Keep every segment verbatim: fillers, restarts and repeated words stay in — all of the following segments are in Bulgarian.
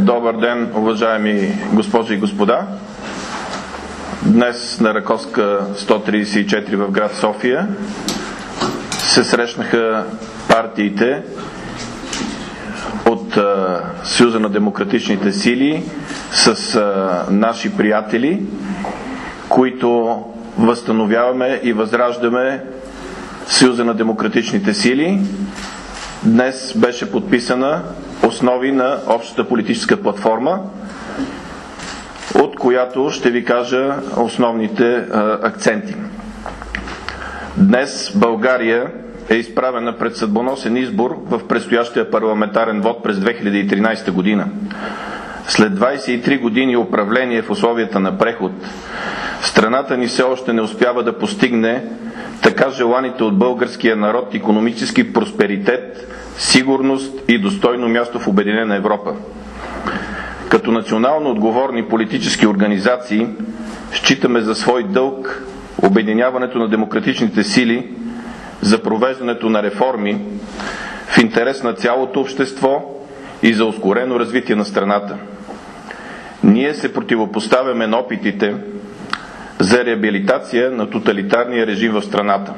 Добър ден, уважаеми госпожи и господа! Днес на Раковска сто тридесет и четири в град София се срещнаха партиите от а, Съюза на демократичните сили с а, наши приятели, които възстановяваме и възраждаме Съюза на демократичните сили. Днес беше подписана основи на общата политическа платформа, от която ще ви кажа основните а, акценти. Днес България е изправена пред съдбоносен избор в предстоящия парламентарен вод през две хиляди и тринадесета година. След двадесет и три години управление в условията на преход, страната ни все още не успява да постигне така желаните от българския народ икономически просперитет, сигурност и достойно място в обединена Европа. Като национално отговорни политически организации считаме за свой дълг обединяването на демократичните сили за провеждането на реформи в интерес на цялото общество и за ускорено развитие на страната. Ние се противопоставяме на опитите за реабилитация на тоталитарния режим в страната.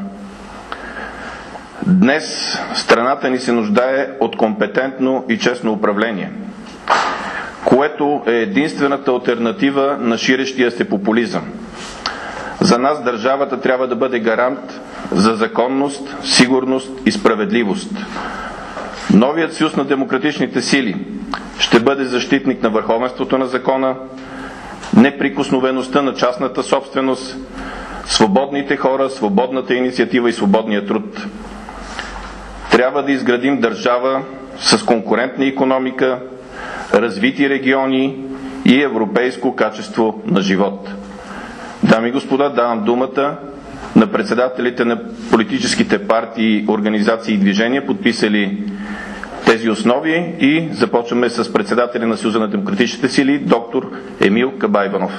Днес страната ни се нуждае от компетентно и честно управление, което е единствената алтернатива на ширещия се популизъм. За нас държавата трябва да бъде гарант за законност, сигурност и справедливост. Новият съюз на демократичните сили ще бъде защитник на върховенството на закона, неприкосновеността на частната собственост, свободните хора, свободната инициатива и свободния труд. Трябва да изградим държава с конкурентна икономика, развити региони и европейско качество на живот. Дами и господа, давам думата на председателите на политическите партии, организации и движения, подписали тези основи, и започваме с председателя на Съюза на демократичните сили, доктор Емил Кабайванов.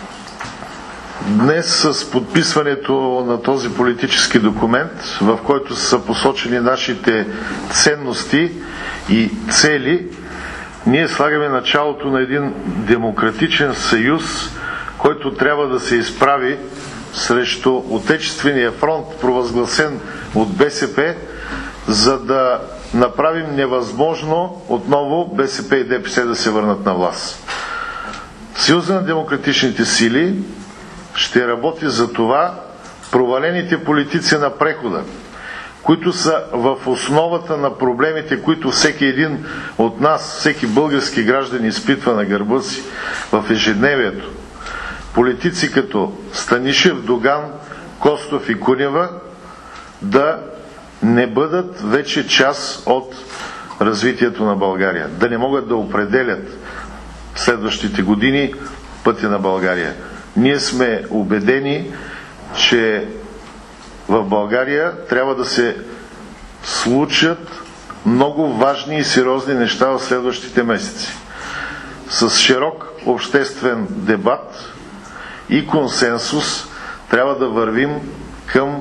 Днес с подписването на този политически документ, в който са посочени нашите ценности и цели, ние слагаме началото на един демократичен съюз, който трябва да се изправи срещу Отечествения фронт, провъзгласен от БСП, за да направим невъзможно отново БСП и ДПС да се върнат на власт. Съюза на демократичните сили ще работи за това провалените политици на прехода, които са в основата на проблемите, които всеки един от нас, всеки български граждан изпитва на гърба си в ежедневието. Политици като Станишев, Доган, Костов и Кунева да не бъдат вече част от развитието на България, да не могат да определят следващите години пътя на България. Ние сме убедени, че в България трябва да се случат много важни и сериозни неща в следващите месеци. С широк обществен дебат и консенсус трябва да вървим към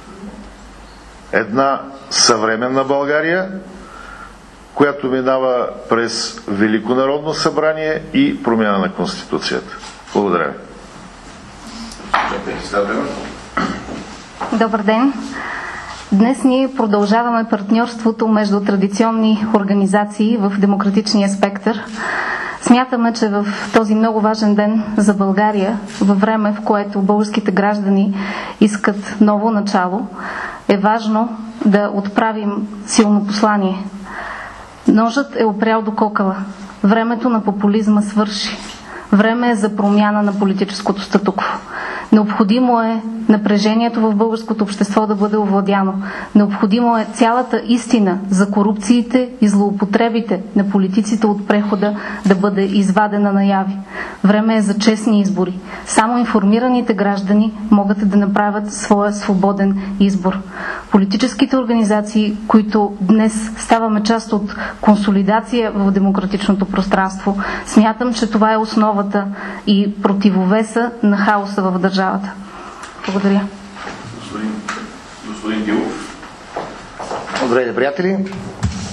една съвременна България, която минава през Велико народно събрание и промяна на Конституцията. Благодаря ви. Добър ден! Днес ние продължаваме партньорството между традиционни организации в демократичния спектър. Смятаме, че в този много важен ден за България, във време, в което българските граждани искат ново начало, е важно да отправим силно послание. Ножът е опрял до кокала. Времето на популизма свърши. Време е за промяна на политическото статукво. Необходимо е напрежението в българското общество да бъде овладяно. Необходимо е цялата истина за корупциите и злоупотребите на политиците от прехода да бъде извадена наяви. Време е за честни избори. Само информираните граждани могат да направят своя свободен избор. Политическите организации, които днес ставаме част от консолидация в демократичното пространство, смятам, че това е основата и противовеса на хаоса в държавата. Благодаря. Господин, господин Дилов. Здравейте, приятели!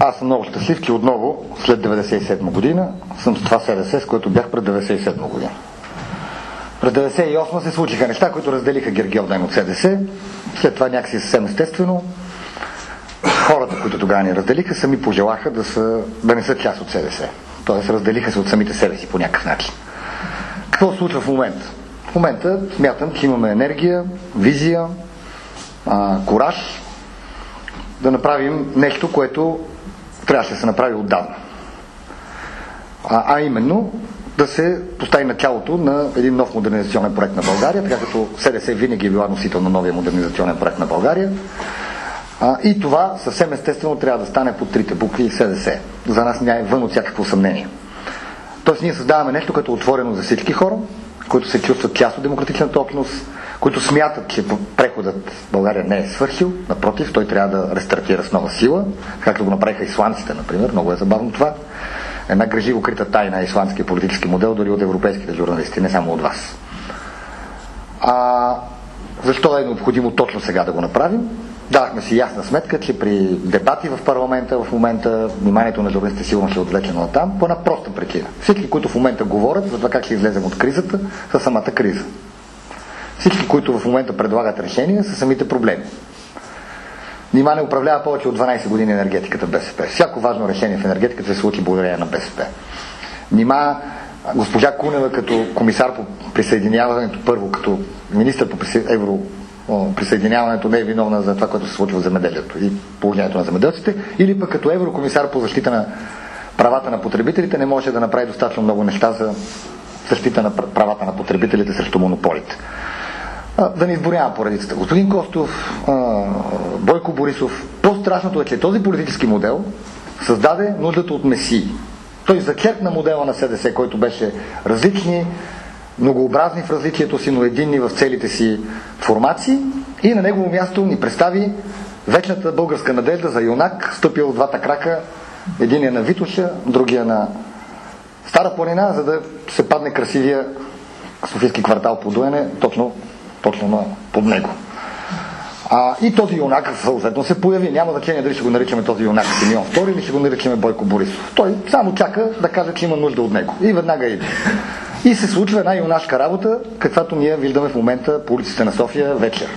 аз съм много щастлив, че отново след деветдесет и седма година съм с това СДС, с което бях пред деветдесет и седма година. През деветдесет и осма се случиха неща, които разделиха Гергьовден от СДС. След това някакси съвсем естествено хората, които тогава ни разделиха, сами пожелаха да, са, да не са част от СДС. Тоест разделиха се от самите себе си по някакъв начин. Какво се случва в момента? В момента смятам, че имаме енергия, визия, а, кураж да направим нещо, което трябваше да се направи отдавна. А, а именно да се постави началото на един нов модернизационен проект на България, така като СДС винаги е била носител на новия модернизационен проект на България. А, и това съвсем естествено трябва да стане под трите букви и СДС. За нас няма вън от всякакво съмнение. Тоест ние създаваме нещо, като е отворено за всички хора, които се чувстват част от демократичната общност, които смятат, че преходът в България не е свършил, напротив, той трябва да рестартира с нова сила, както го направиха исландците, например, много е забавно това. Една гриживо крита тайна исландския политически модел, дори от европейските журналисти, не само от вас. А защо е необходимо точно сега да го направим? Дадахме си ясна сметка, че при дебати в парламента в момента вниманието на журналистите сигурно ще е отвлечено на там, по една проста причина. Всички, които в момента говорят за това как ще излезем от кризата, са самата криза. Всички, които в момента предлагат решения, са самите проблеми. Нима не управлява повече от дванайсет години енергетиката БСП. Всяко важно решение в енергетиката се случи благодарение на БСП. Нима госпожа Кунева като комисар по присъединяването, първо като министър по евро присъединяването не е виновна за това, което се случва в земеделието и положението на земеделците, или пък като еврокомисар по защита на правата на потребителите не може да направи достатъчно много неща за защита на правата на потребителите срещу монополите. Да не изборявам поредицата. Господин Костов, Бойко Борисов, по-страшното е, че този политически модел създаде нуждата от месии. Той зачеркна модела на СДС, който беше различни, многообразни в различието си, но единни в целите си формации, и на негово място ни представи вечната българска надежда за юнак, стъпил двата крака, единия на Витоша, другия на Стара планина, за да се падне красивия софийски квартал Подуене, точно, точно на, под него. А, и този юнак съответно се появи. Няма значение дали ще го наричаме този юнак Симеон Втори или ще го наричаме Бойко Борисов. Той само чака да каже, че има нужда от него. И веднага иде. И се случва една юнашка работа, каквато ние виждаме в момента по улиците на София вечер.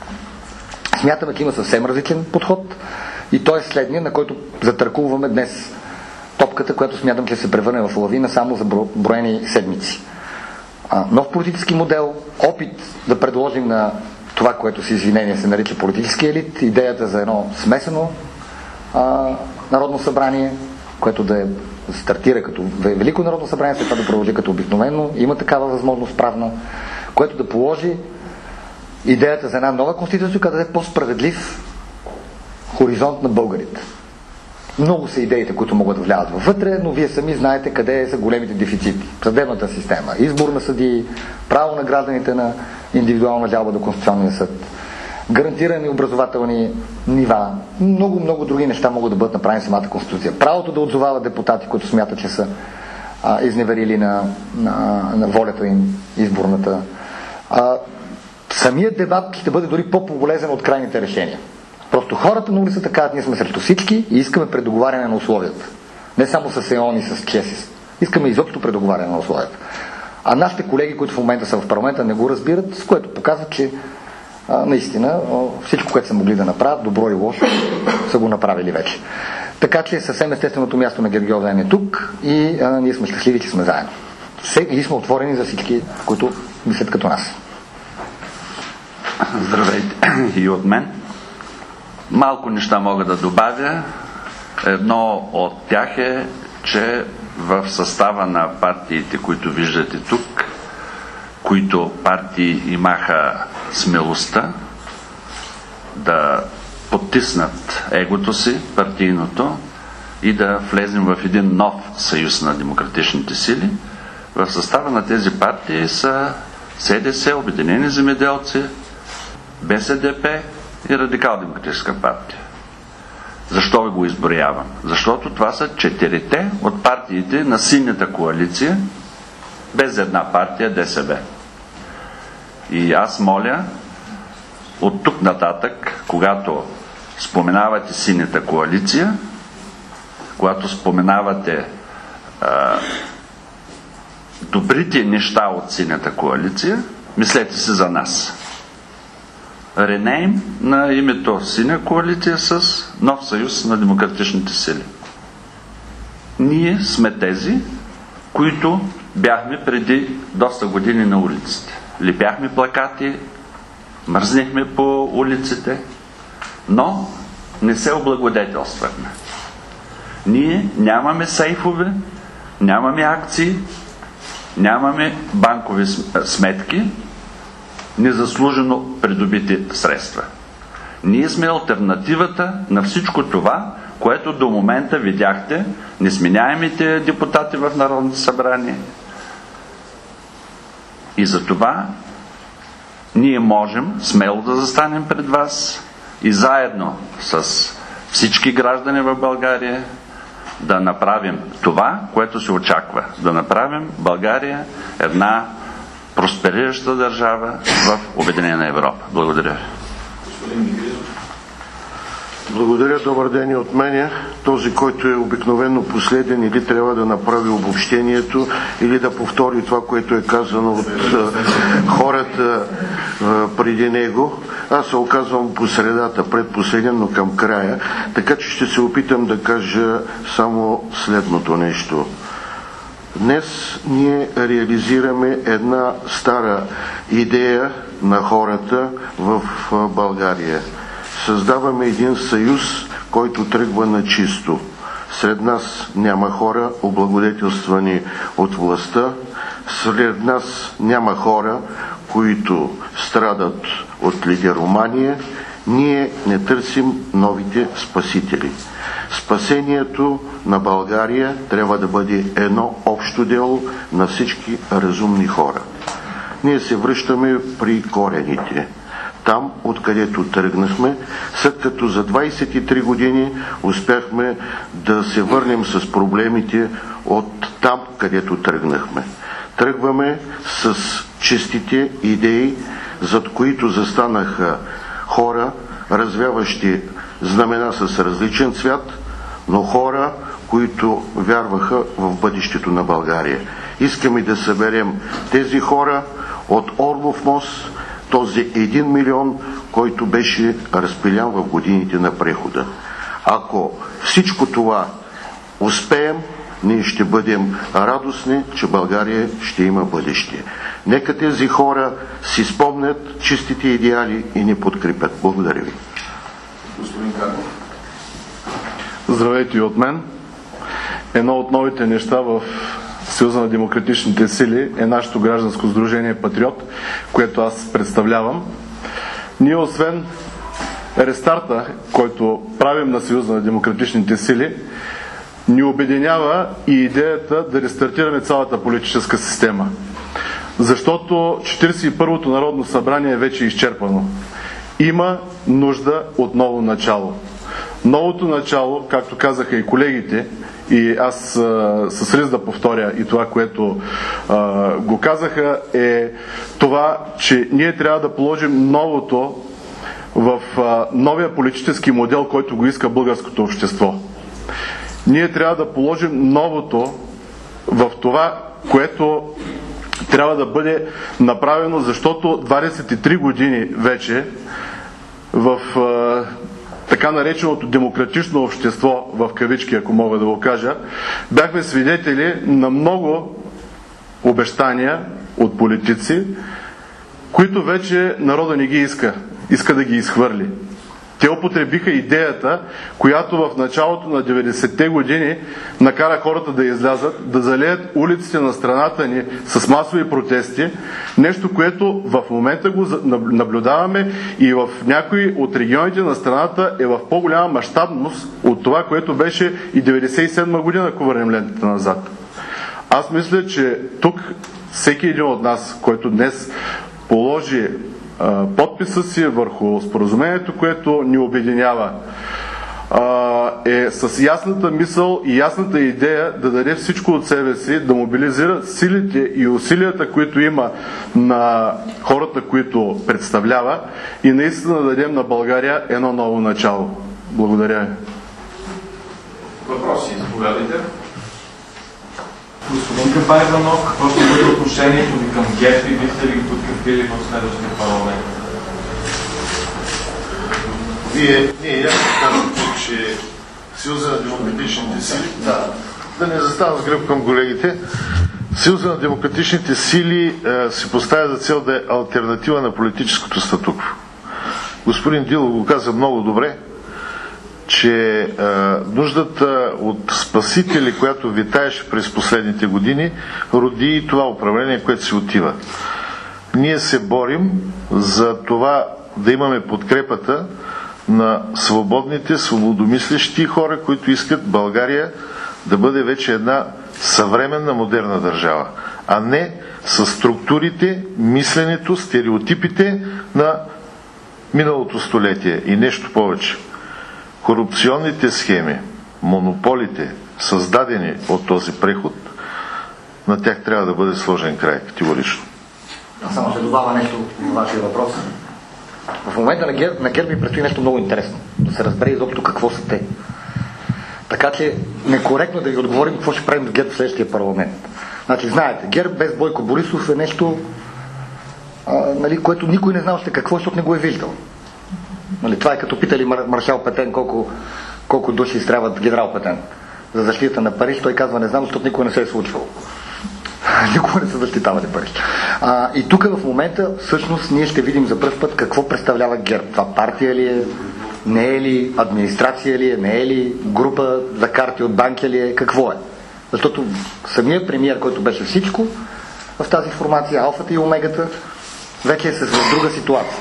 Смятаме, че има съвсем различен подход и той е следния, на който затъркуваме днес топката, която смятам, че се превърне в лавина само за броени седмици. А, нов политически модел, опит да предложим на това, което с извинение се нарича политически елит, идеята за едно смесено а, народно събрание, което да е стартира като Велико народно събрание, след това да продължи като обикновено. Има такава възможност правна, което да положи идеята за една нова конституция, която да е по-справедлив хоризонт на българите. Много са идеите, които могат да влязат вътре, но вие сами знаете къде са големите дефицити. Съдебната система, избор на съдии, право на гражданите на индивидуална жалба до Конституционния съд, гарантирани образователни нива, много, много други неща могат да бъдат направени в самата Конституция. Правото да отзовават депутати, които смятат, че са а, изневерили на, на, на волята им изборната. А, самият дебат ще бъде дори по-полезен от крайните решения. Просто хората на улицата казват, ние сме срещу всички и искаме предоговаряне на условията. Не само с ЕОН и с ЧЕСИС. Искаме изобщо предоговаряне на условията. А нашите колеги, които в момента са в парламента, не го разбират, с което показва, че а, наистина всичко, което са могли да направят, добро и лошо, са го направили вече. Така че съвсем естественото място на Гергьовден е тук и а, ние сме щастливи, че сме заедно. И сме отворени за всички, които мислят като нас. Здравейте и от мен. Малко неща мога да добавя. Едно от тях е, че в състава на партиите, които виждате тук, които партии имаха смелостта да потиснат егото си, партийното, и да влезем в един нов съюз на демократичните сили, в състава на тези партии са СДС, Обединени земеделци, БСП и Радикал-демократическа партия. Защо ви го изброявам? Защото това са четирите от партиите на синята коалиция, без една партия ДСБ. И аз моля, от тук нататък, когато споменавате синята коалиция, когато споменавате а, добрите неща от Синята коалиция, мислете си за нас. Ренейм на името Синя коалиция с нов съюз на демократичните сили. Ние сме тези, които бяхме преди доста години на улиците. Лепяхме плакати, мръзнехме по улиците, но не се облагодетелствахме. Ние нямаме сейфове, нямаме акции, нямаме банкови сметки, незаслужено придобити средства. Ние сме алтернативата на всичко това, което до момента видяхте, несменяемите депутати в Народното събрание. И за това ние можем смело да застанем пред вас и заедно с всички граждани в България да направим това, което се очаква. Да направим България една просперираща държава в Обединена Европа. Благодаря ви. Благодаря, добър ден и от мене. Този, който е обикновено последен, или трябва да направи обобщението, или да повтори това, което е казано от а, хората а, преди него. Аз се оказвам по средата, предпоследен, но към края, така че ще се опитам да кажа само следното нещо. Днес ние реализираме една стара идея на хората в България. Създаваме един съюз, който тръгва на чисто. Сред нас няма хора, облагодетелствани от властта. Сред нас няма хора, които страдат от лидеромания. Ние не търсим новите спасители. Спасението на България трябва да бъде едно общо дело на всички разумни хора. Ние се връщаме при корените. Там, откъдето тръгнахме, след като за двайсет и три години успяхме да се върнем с проблемите от там, където тръгнахме. Тръгваме с чистите идеи, зад които застанаха хора, развяващи знамена с различен цвят, но хора, които вярваха в бъдещето на България. Искаме да съберем тези хора от Орлов мост, този един милион, който беше разпилян в годините на прехода. Ако всичко това успеем, ние ще бъдем радостни, че България ще има бъдеще. Нека тези хора си спомнят чистите идеали и ни подкрепят. Благодаря ви. Господин Карнов. Здравейте и от мен. Едно от новите неща в Съюза на демократичните сили е нашето гражданско сдружение Патриот, което аз представлявам. Ние, освен рестарта, който правим на Съюза на демократичните сили, ни обединява и идеята да рестартираме цялата политическа система. Защото четиридесет и първото Народно събрание е вече изчерпано. Има нужда от ново начало. Новото начало, както казаха и колегите, и аз а, с риск да повторя и това, което а, го казаха, е това, че ние трябва да положим новото в а, новия политически модел, който го иска българското общество. Ние трябва да положим новото в това, което трябва да бъде направено, защото двайсет и три години вече в а, така нареченото демократично общество, в кавички, ако мога да го кажа, бяхме свидетели на много обещания от политици, които вече народа не ги иска, иска да ги изхвърли. Те употребиха идеята, която в началото на деветдесетте години накара хората да излязат, да залеят улиците на страната ни с масови протести, нещо, което в момента го наблюдаваме и в някои от регионите на страната е в по-голяма мащабност от това, което беше и деветдесет и седма година, ако върнем лентата назад. Аз мисля, че тук всеки един от нас, който днес положи подписа си върху споразумението, което ни обединява, е с ясната мисъл и ясната идея да даде всичко от себе си, да мобилизира силите и усилията, които има на хората, които представлява, и наистина да дадем на България едно ново начало. Благодаря ви. Въпроси, заповядайте. Господин Кабаев-Вано, какво ще бъде отношението ви към ГЕРБ и бихте ли ги подкрепили в следващия парламент? Вие, ние ясно казвате, че Съюза на демократичните сили, да, да не застана с гръб към колегите, Съюза на демократичните сили е, се поставя за цел да е алтернатива на политическото статукво. Господин Дилов го каза много добре, че е, нуждата от спасители, която витаеше през последните години, роди и това управление, което се отива. Ние се борим за това да имаме подкрепата на свободните, свободомислещи хора, които искат България да бъде вече една съвременна, модерна държава, а не с структурите, мисленето, стереотипите на миналото столетие. И нещо повече. Корупционните схеми, монополите, създадени от този преход, на тях трябва да бъде сложен край, категорично. Аз само ще добавя нещо в вашия въпрос. В момента на ГЕРБ, на ГЕРБ ми предстои нещо много интересно. Да се разбере изобщо какво са те. Така че некоректно да ви отговорим какво ще правим с ГЕРБ в следващия парламент. Значи, знаете, ГЕРБ без Бойко Борисов е нещо, а, нали, което никой не знал още какво, защото не го е виждал. Нали, това е като питали Мар- маршал Петен колко, колко души изтребват генерал Петен за защита на Париж. Той казва, не знам, защото никой не се е случвал. Никога не са защитавали Париж. А, и тук в момента всъщност ние ще видим за пръв път какво представлява ГЕРБ. Това партия ли е, не е ли, администрация ли е, не е ли, група за карти от банки ли е, какво е. Защото самият премиер, който беше всичко в тази формация, алфата и омегата, вече е в друга ситуация.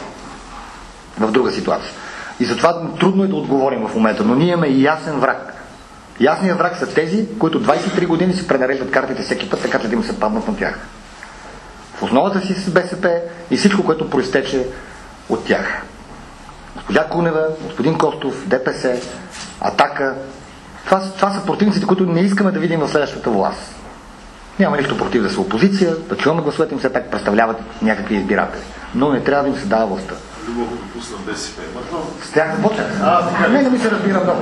В друга ситуация. И затова трудно е да отговорим в момента, но ние имаме и ясен враг. Ясният враг са тези, които двайсет и три години си пренареждат картите всеки път, така че да им се паднат на тях. В основата си с БСП и всичко, което проистече от тях. Госпожа Кунева, господин Костов, ДПС, Атака. Това, това са противниците, които не искаме да видим в следващата власт. Няма нищо против да са опозиция, да чуваме гласовете им, все пак представляват някакви избиратели. Но не трябва да им се дава властта. Любов пропусна БСП. С тях да почнем. Не, не ми се разбира много.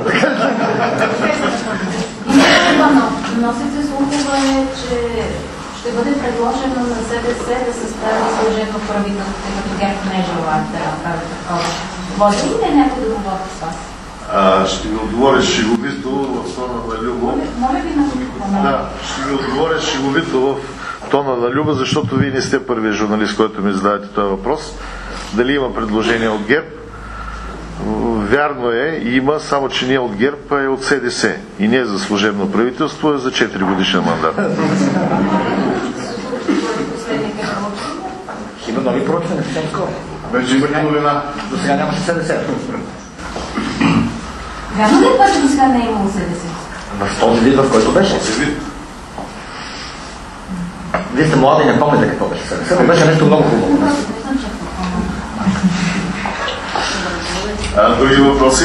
Носите слухове, че ще бъде предложено на СДС да състави служебно правителство, като ГЕРБ не желаят да направи такова. Може ли не някой да говори с вас? А, ще ви отговоря шеговито в тона на Любо. Моля ви на микрофона. Да, ще ви отговоря шеговито в тона на Люба, защото вие не сте първият журналист, който ми задавате този въпрос. Дали има предложение от ГЕРБ? Вярно е, има, само че не е от ГЕРБ, а е от СДС. И не е за служебно правителство, а за четири годишен мандат. Има нови проучвания, съвсем скоро. Вече има новина. До сега нямаше СДС. Вярно ли е това, че до сега не е имало СДС? В този вид, в който беше. Вие сте млади и не помните какво беше СДС, но беше нещо много хубаво. А, други въпроси?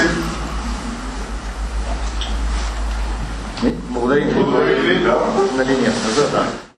Благодаря ви. Благодаря ви. На линията.